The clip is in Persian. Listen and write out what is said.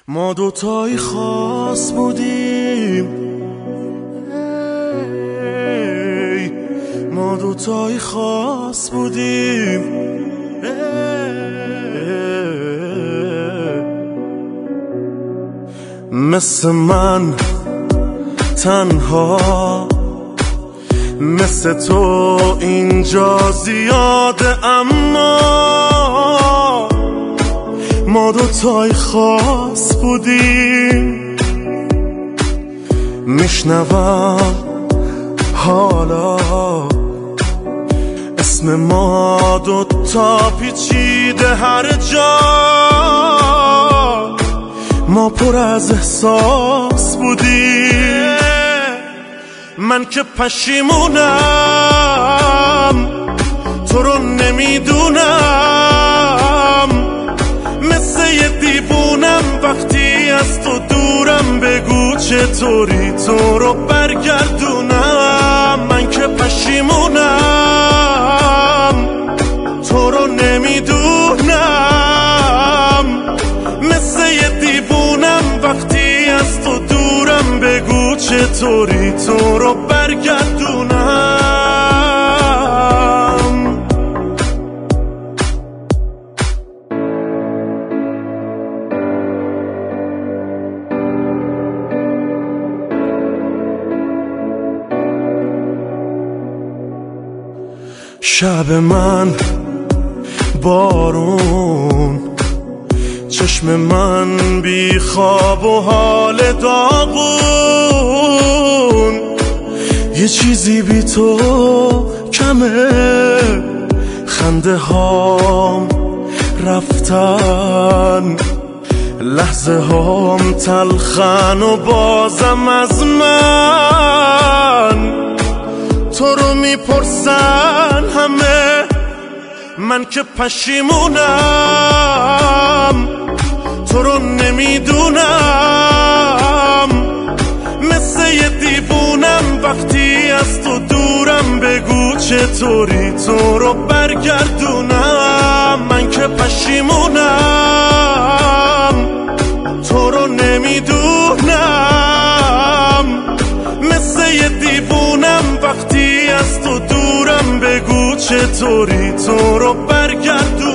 ما دوتایی خاص بودیم، ما دوتایی خاص بودیم، مثل من تنها، مثل تو اینجا زیاده، اما ما دوتای خاص بودیم. میشنوم حالا اسم ما دوتا پیچیده هر جا، ما پر از احساس بودیم. من که پشیمونم تو رو نمیدونم، مثل یه دیوونم وقتی از تو دورم، بگو چطوری تو رو برگردونم. من که پشیمونم تو رو نمیدونم، مثل یه دیوونم وقتی از تو دورم، بگو چطوری تو رو برگردونم. شب من بارون، چشم من بی خواب و حال داغون، یه چیزی بی تو کمه، خنده هام رفتن، لحظه هام تلخن و بازم از من تو رو میپرسن همه. من که پشیمونم تو رو نمیدونم، مثل یه دیوونم وقتی از تو دورم، بگو چطوری تو رو برگردونم. من که پشیمونم تو رو نمیدونم، مثل یه دیوونم وقتی از تو دورم، بگو چطوری تو رو برگردونم.